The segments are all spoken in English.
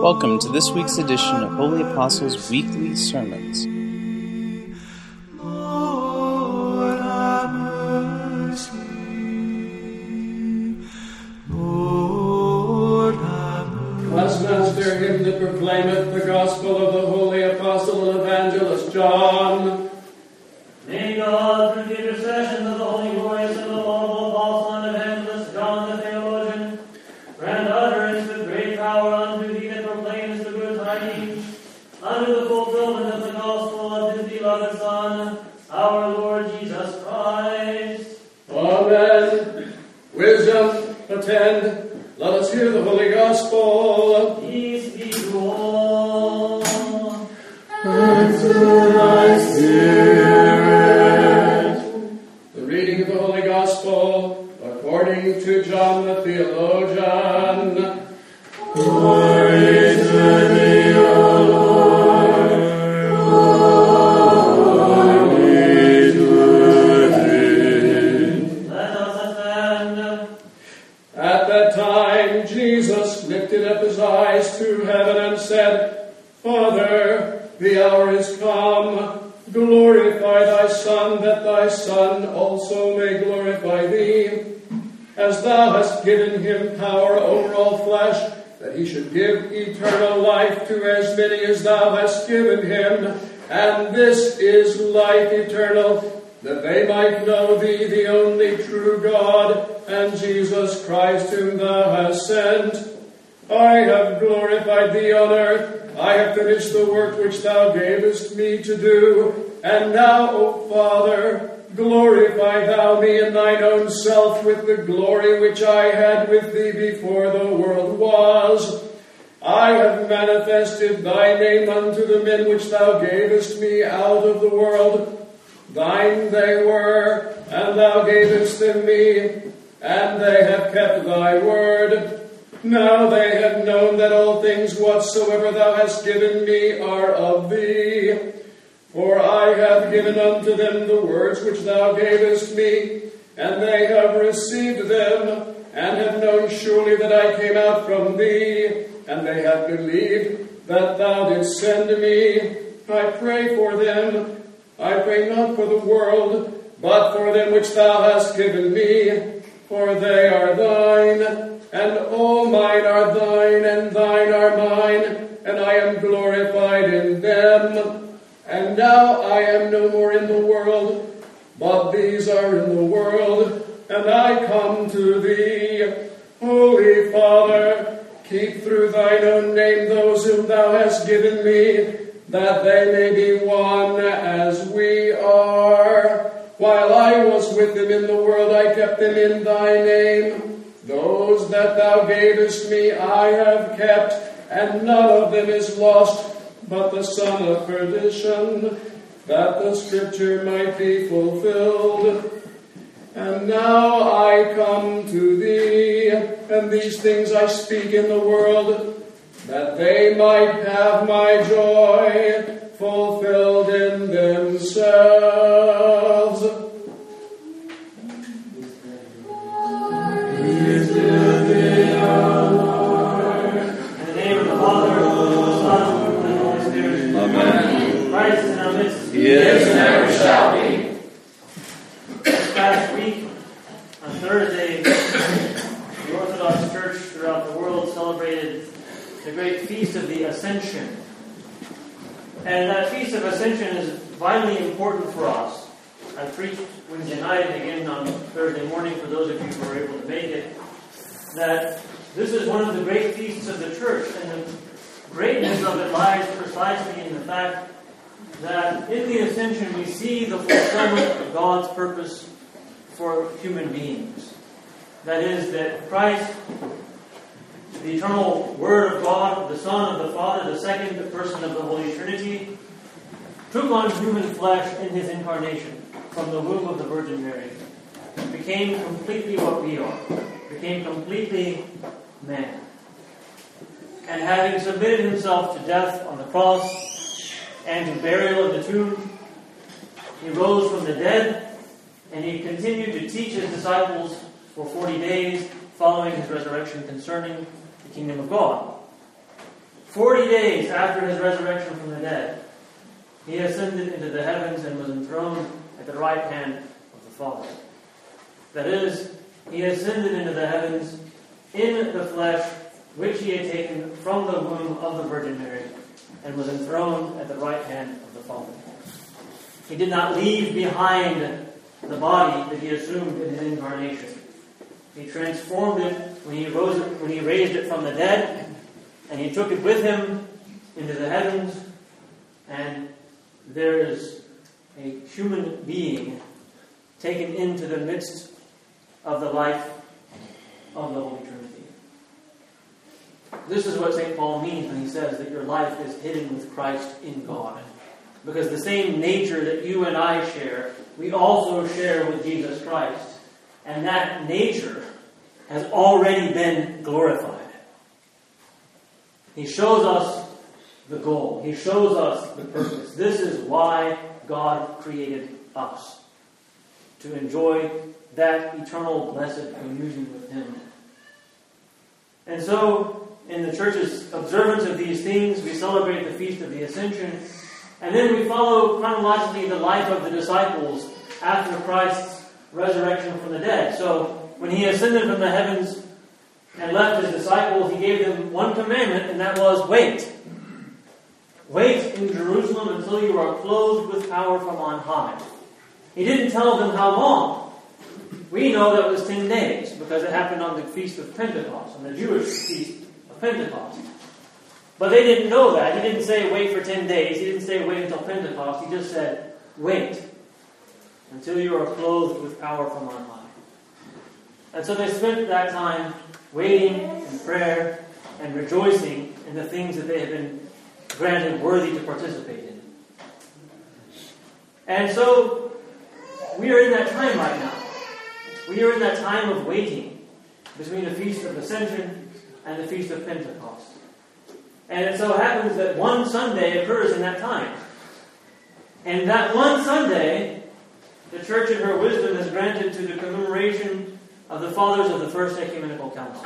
Welcome to this week's edition of Holy Apostles Weekly Sermons. Lord, have mercy. Lord, have mercy. Bless Master, him that proclaimeth the gospel of the holy apostle and evangelist John. May God, through the intercession of the holy, glorious, and laudable apostle and evangelist John the theologian, grant utterance with great power unto thee that proclaimest the good tidings, unto the fulfillment of the gospel of his beloved Son, our Lord Jesus Christ. Amen. Wisdom, attend. Let us hear the holy gospel. Peace be to all. And to thy spirit. The reading of the holy gospel according to John the theologian. Glory to thee, O Lord. Glory to thee. Let us attend. At that time Jesus lifted up his eyes to heaven and said, Father, the hour is come. Glorify thy Son, that thy Son also may glorify thee, as thou hast given him power over all flesh, that he should give eternal life to as many as thou hast given him. And this is life eternal, that they might know thee, the only true God, and Jesus Christ whom thou hast sent. I have glorified thee on earth. I have finished the work which thou gavest me to do. And now, O Father, glorify thou me in thine own self with the glory which I had with thee before the world was. I have manifested thy name unto the men which thou gavest me out of the world. Thine they were, and thou gavest them me, and they have kept thy word. Now they have known that all things whatsoever thou hast given me are of thee. For I have given unto them the words which thou gavest me, and they have received them, and have known surely that I came out from thee, and they have believed that thou didst send me. I pray for them. I pray not for the world, but for them which thou hast given me, for they are thine, and all mine are thine, and thine are mine, and I am glorified in them. And now I am no more in the world, but these are in the world, and I come to thee. Holy Father, keep through thine own name those whom thou hast given me, that they may be one as we are. While I was with them in the world, I kept them in thy name. Those that thou gavest me I have kept, and none of them is lost, but the son of perdition, that the scripture might be fulfilled. And now I come to thee, and these things I speak in the world, that they might have my joy fulfilled in themselves. Praise to thee, O Lord. In the name of the Father, and of the Son, and of the Holy Spirit. Amen. Christ in our midst. He is and ever shall be. This past week, on Thursday, the Orthodox Church throughout the world celebrated the great Feast of the Ascension. And that Feast of Ascension is vitally important for us. I preached Wednesday night and again on Thursday morning for those of you who were able to make it, that this is one of the great feasts of the Church, and the greatness of it lies precisely in the fact that in the Ascension we see the fulfillment of God's purpose for human beings. That is, that Christ, the eternal Word of God, the Son of the Father, the second person of the Holy Trinity, took on human flesh in his incarnation from the womb of the Virgin Mary, became completely what we are, became completely man. And having submitted himself to death on the cross and to burial in the tomb, he rose from the dead, and he continued to teach his disciples for 40 days following his resurrection concerning the kingdom of God. 40 days after his resurrection from the dead, he ascended into the heavens and was enthroned at the right hand of the Father. That is, he ascended into the heavens in the flesh, which he had taken from the womb of the Virgin Mary, and was enthroned at the right hand of the Father. He did not leave behind the body that he assumed in his incarnation. He transformed it when he raised it from the dead, and he took it with him into the heavens, and there is a human being taken into the midst of the life of the Holy Trinity. This is what St. Paul means when he says that your life is hidden with Christ in God. Because the same nature that you and I share, we also share with Jesus Christ. And that nature has already been glorified. He shows us the goal. He shows us the purpose. This is why God created us. To enjoy that eternal blessed communion with Him. And so, in the Church's observance of these things, we celebrate the Feast of the Ascension, and then we follow chronologically the life of the disciples after Christ's resurrection from the dead. So, when He ascended from the heavens and left His disciples, He gave them one commandment, and that was, wait. Wait in Jerusalem until you are clothed with power from on high. He didn't tell them how long. We know that it was 10 days, because it happened on the Feast of Pentecost, on the Jewish Feast of Pentecost. But they didn't know that. He didn't say wait for 10 days. He didn't say wait until Pentecost. He just said, wait until you are clothed with power from on high. And so they spent that time waiting in prayer and rejoicing in the things that they had been granted worthy to participate in. And so we are in that time right now. We are in that time of waiting between the Feast of Ascension and the Feast of Pentecost. And it so happens that one Sunday occurs in that time. And that one Sunday, the Church in her wisdom has granted to the commemoration of the Fathers of the First Ecumenical Council.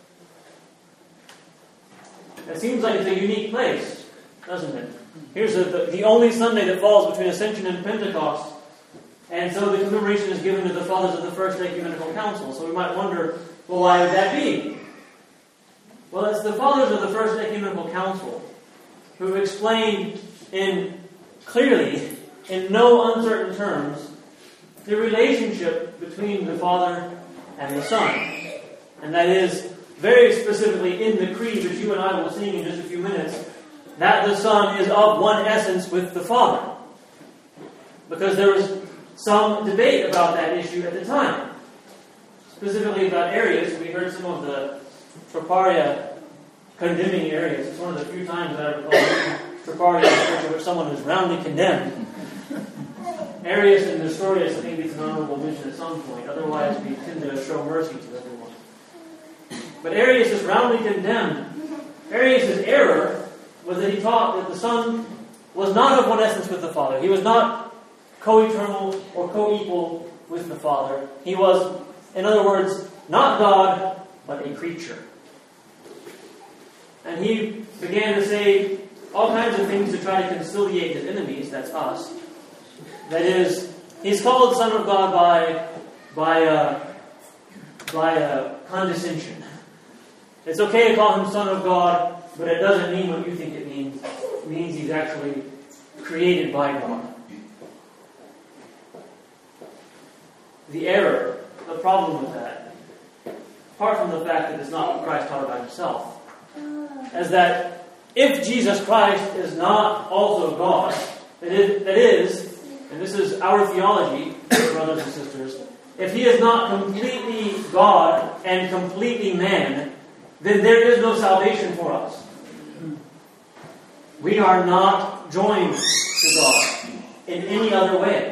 It seems like it's a unique place, doesn't it? Here's the only Sunday that falls between Ascension and Pentecost. And so the commemoration is given to the Fathers of the First Ecumenical Council. So we might wonder, well, why would that be? Well, it's the Fathers of the First Ecumenical Council who explained clearly, in no uncertain terms, the relationship between the Father and the Son. And that is, very specifically in the Creed, which you and I will sing in just a few minutes, that the Son is of one essence with the Father. Because there was some debate about that issue at the time. Specifically about Arius. We heard some of the Troparia condemning Arius. It's one of the few times that I recall Troparia in Scripture which someone was roundly condemned. Arius and Nestorius, I think it's an honorable mention at some point. Otherwise, we tend to show mercy to everyone. But Arius is roundly condemned. Arius' error was that he taught that the Son was not of one essence with the Father. He was not co-eternal or co-equal with the Father. He was, in other words, not God, but a creature. And he began to say all kinds of things to try to conciliate his enemies, that's us. That is, he's called Son of God by condescension. It's okay to call him Son of God, but it doesn't mean what you think it means. It means he's actually created by God. The error, the problem with that, apart from the fact that it's not what Christ taught about himself, is that if Jesus Christ is not also God, that is, and this is our theology, brothers and sisters, if he is not completely God and completely man, then there is no salvation for us. We are not joined to God in any other way.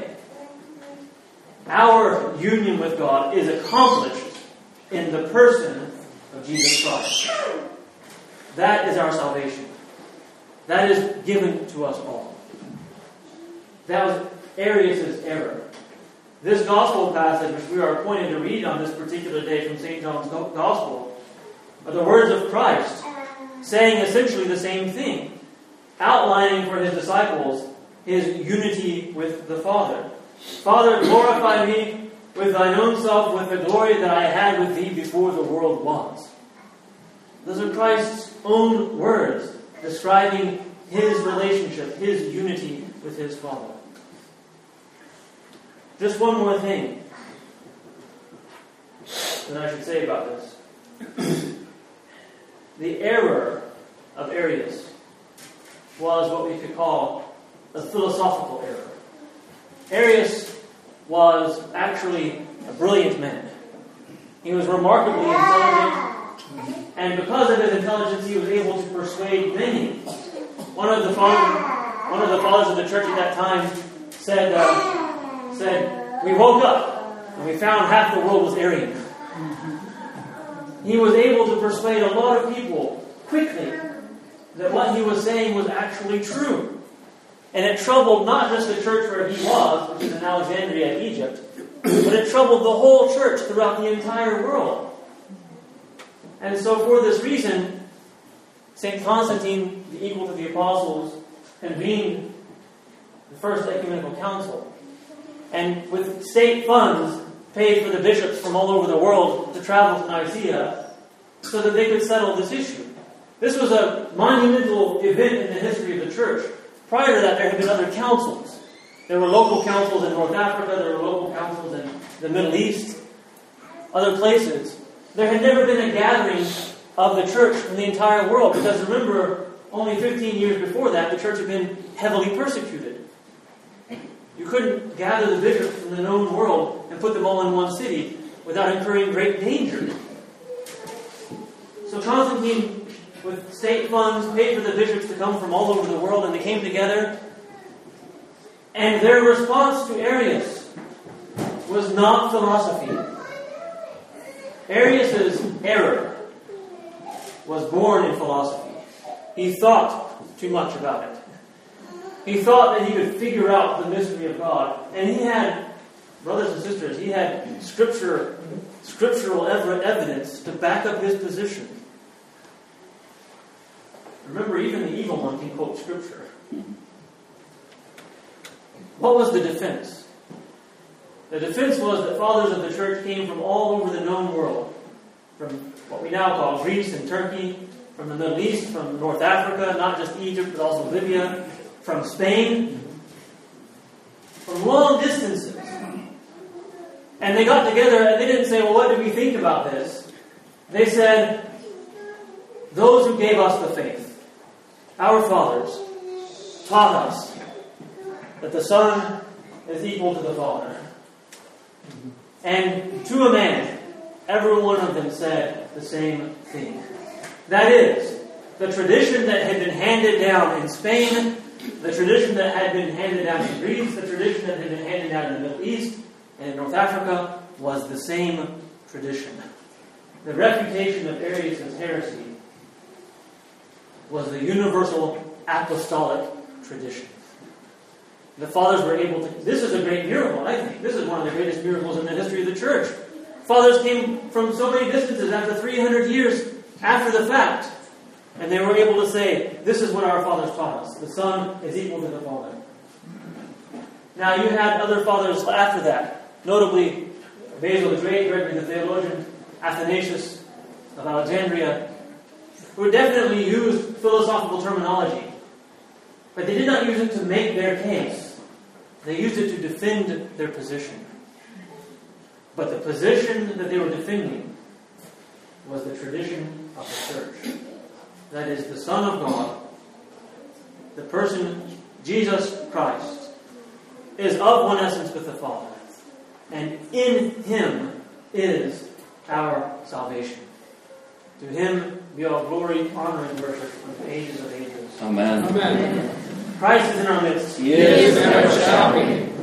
Our union with God is accomplished in the person of Jesus Christ. That is our salvation. That is given to us all. That was Arius' error. This gospel passage, which we are appointed to read on this particular day from St. John's Gospel, are the words of Christ saying essentially the same thing, outlining for his disciples his unity with the Father. Father, glorify me with thine own self, with the glory that I had with thee before the world was. Those are Christ's own words describing his relationship, his unity with his Father. Just one more thing that I should say about this. The error of Arius was what we could call a philosophical error. Arius was actually a brilliant man. He was remarkably intelligent, and because of his intelligence, he was able to persuade many. One of the fathers of the church at that time said, "We woke up and we found half the world was Arian." He was able to persuade a lot of people quickly that what he was saying was actually true. And it troubled not just the church where he was, which is in Alexandria, Egypt, but it troubled the whole church throughout the entire world. And so for this reason, St. Constantine, the equal to the apostles, convened the First Ecumenical Council. And with state funds, paid for the bishops from all over the world to travel to Nicaea so that they could settle this issue. This was a monumental event in the history of the church. Prior to that, there had been other councils. There were local councils in North Africa, there were local councils in the Middle East, other places. There had never been a gathering of the church from the entire world, because remember, only 15 years before that, the church had been heavily persecuted. You couldn't gather the bishops from the known world and put them all in one city without incurring great danger. So Constantine, with state funds, paid for the bishops to come from all over the world, and they came together. And their response to Arius was not philosophy. Arius' error was born in philosophy. He thought too much about it. He thought that he could figure out the mystery of God. And he had, brothers and sisters, he had scriptural evidence to back up his position. Remember, even the evil one can quote Scripture. What was the defense? The defense was that fathers of the church came from all over the known world. From what we now call Greece and Turkey, from the Middle East, from North Africa, not just Egypt, but also Libya, from Spain, from long distances. And they got together and they didn't say, well, what do we think about this? They said, those who gave us the faith, our fathers, taught us that the Son is equal to the Father. And to a man, every one of them said the same thing. That is, the tradition that had been handed down in Spain, the tradition that had been handed down in Greece, the tradition that had been handed down in the Middle East and in North Africa was the same tradition. The refutation of Arius' heresy was the universal apostolic tradition. The fathers were able to... This is a great miracle, I think. This is one of the greatest miracles in the history of the church. Fathers came from so many distances after 300 years after the fact. And they were able to say, this is what our fathers taught us. The Son is equal to the Father. Now you had other fathers after that. Notably, Basil the Great, Gregory the Theologian, Athanasius of Alexandria, who definitely used philosophical terminology. But they did not use it to make their case. They used it to defend their position. But the position that they were defending was the tradition of the church. That is, the Son of God, the person, Jesus Christ, is of one essence with the Father. And in Him is our salvation. To Him be all glory, honor, and worship from the ages of ages. Amen. Amen. Christ is in our midst. He is and ever shall be.